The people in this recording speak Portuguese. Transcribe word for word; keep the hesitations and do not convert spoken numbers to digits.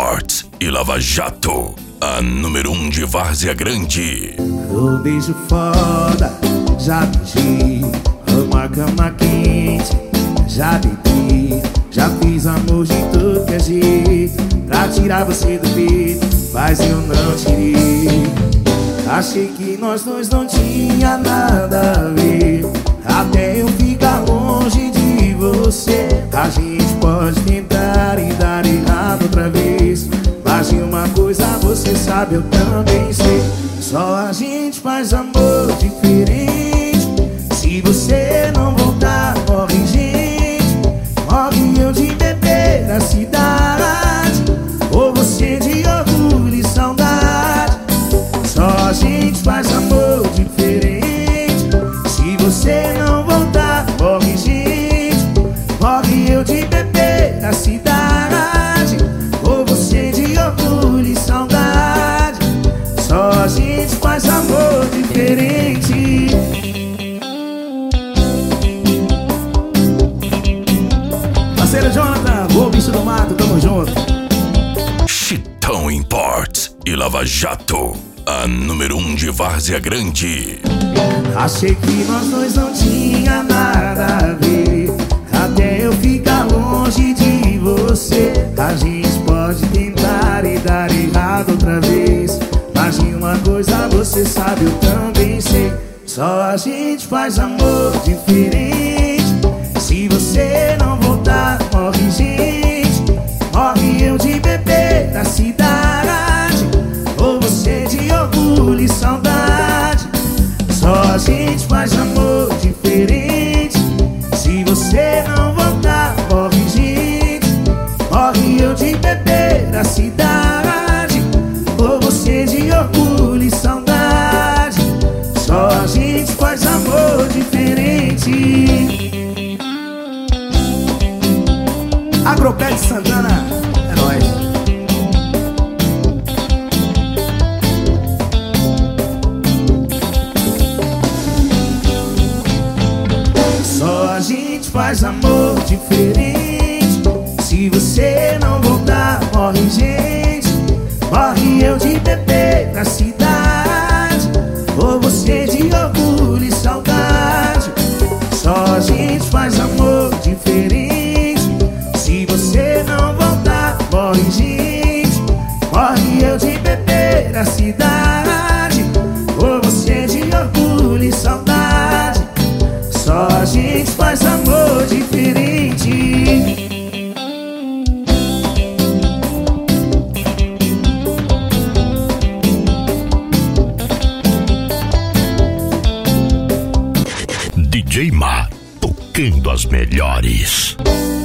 Imports e Lava Jato, a número um de Várzea Grande. O beijo foda, já beijei. Uma cama quente, já deitei. Já fiz amor de todo que é jeito pra tirar você do peito, mas eu não tirei. Achei que nós dois não tinha nada a ver, até eu ficar longe de você. A gente pode tentar e dar errado outra vez, mas de uma coisa você sabe, eu também sei. Só a gente faz amor diferente. Se você não voltar, morre gente. Morre eu de beber na cidade, ou você de orgulho e saudade. Só a gente faz amor diferente. Se você não voltar, morre gente. Morre eu de beber na cidade, ou você de orgulho e saudade. Só a gente faz amor diferente. Parceiro Jonathan, o bicho do mato, tamo junto. Chitão Imports e Lava Jato, a número um de Várzea Grande. Achei que nós dois não tinha nada a ver, até eu ficar longe de você. A gente pode tentar e dar errado outra vez, mas de uma coisa você sabe, eu também sei. Só a gente faz amor diferente. Se você não voltar, morre gente. Morre eu de beber na cidade, ou você de orgulho e saudade. Só a gente faz amor diferente. Se você não voltar, morre gente. Morre eu de beber na cidade, ou você de orgulho e saudade. Só a gente faz amor diferente. Agropé de Santana, é nóis. Só a gente faz amor diferente. Se você não voltar, morre gente. Morre eu de beber na cidade, ou você de orgulho e saudade. Só a gente faz amor diferente. Se você não voltar, morre gente. Morre eu de beber na cidade, ou você de orgulho e saudade. Só a gente faz amor diferente. D J Ma, tocando as melhores.